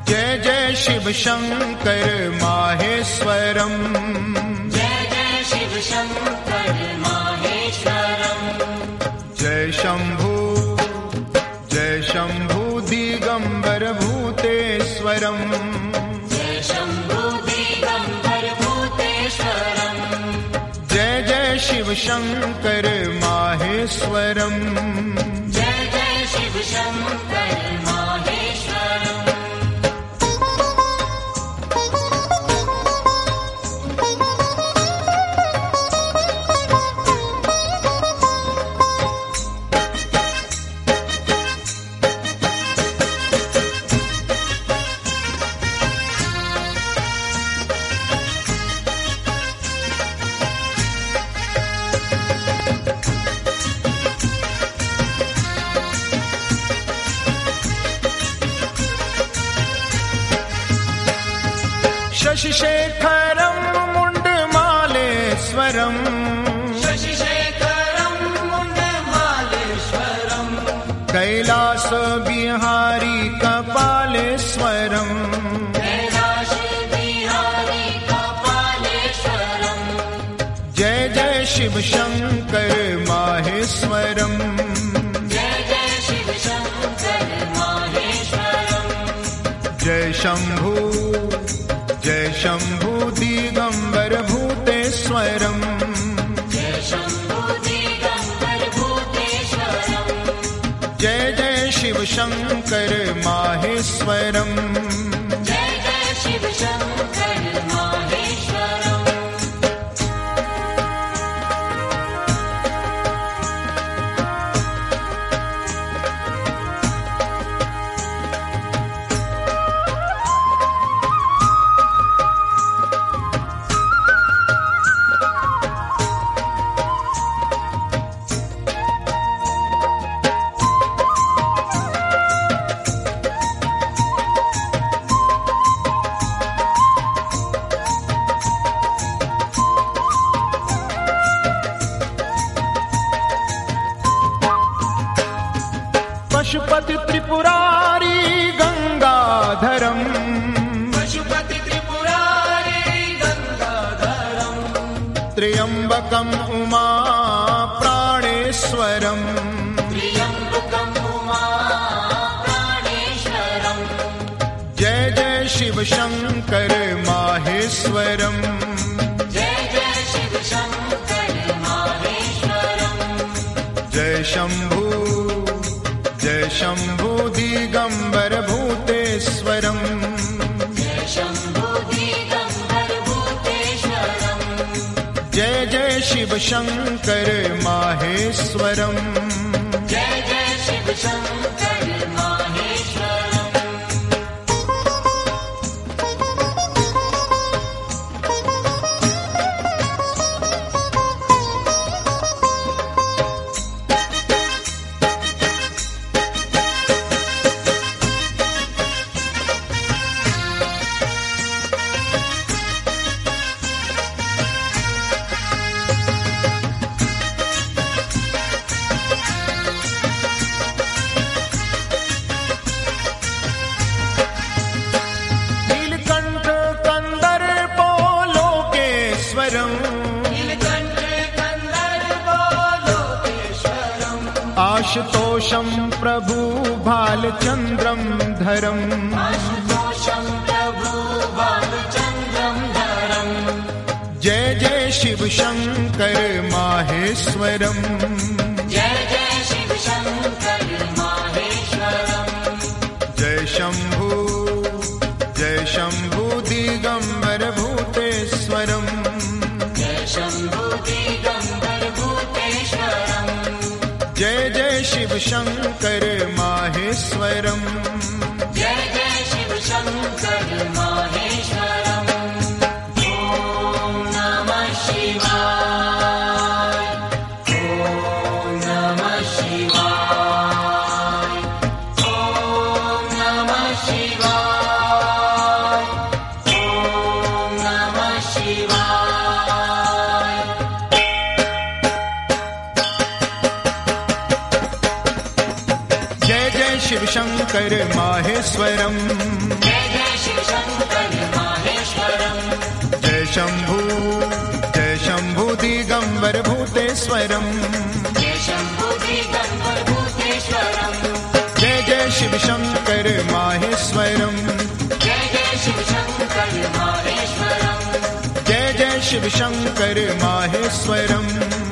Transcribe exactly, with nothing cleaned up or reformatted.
जय जय शिव शंकर माहेश्वरम, जय जय शिव शंकर माहेश्वरम। जय शंभु जय शंभु दिगंबर भूतेश्वरम, जय शंभु दिगंबर भूतेश्वरम। जय जय शिव शंकर माहेश्वरम, जय जय शिव शंकर माहेश्वरम। शशिशेखरं मुण्डमालेश्वरं, शशिशेखरं मुण्डमालेश्वरं। कैलास बिहारी कपालेश्वरं, कैलास बिहारी कपालेश्वरं। जय जय शिव शंकर माहेश्वरं, जय जय शिव शंकर माहेश्वरं। जय शंभु जय शंभु दिगंबर भूतेश्वरम, जय शंभु दिगंबर भूतेश्वरम। जय जय शिव शंकर माहेश्वरम, जय जय शिव शंकर माहेश्वरम। पशुपति त्रिपुरारी गंगाधरम, पशुपति त्रिपुरारी गंगाधरम। त्र्यंबकम उमा प्राणेश्वरम, त्र्यंबकम उमा प्राणेश्वरम। जय जय शिव शंकर माहेश्वरम, जय जय शिव शंकर माहेश्वरम। जय शंभु जय शंभु दिगंबर भूतेश्वरम, जय शंभु दिगंबर भूतेश्वरम। जय जय शिव शंकर माहेश्वरम, जय जय शिव शंकर माहेश्वरम। आशुतोषं प्रभु भालचंद्रं धरम, आशुतोषं प्रभु भालचंद्रं धरम। जय जय शिव शंकर माहेश्वरम, जय जय शिव शंकर माहेश्वरम। जय शंभु जय शंभु दिगंबर भूतेश्वरम, जय शंभु दिगंबर भूतेश्वरम। जय जय शिव शंकर माहेश्वरम, जय जय शिव शंकर माहेश्वरम। ओम नमः शिवाय, ओम नमः शिवाय, ओम नमः शिवाय, ओम नमः शिवाय। जय जय शिव शंकर माहेश्वरम, जय जय शम्भु जय शम्भु दिगम्बर भूतेश्वरम् जय शम्भो दिगम्बर भूतेश्वरम् जय जय शिव शङ्कर माहेश्वरम् जय जय शिव शङ्कर माहेश्वरम् जय जय शिव शङ्कर माहेश्वरम्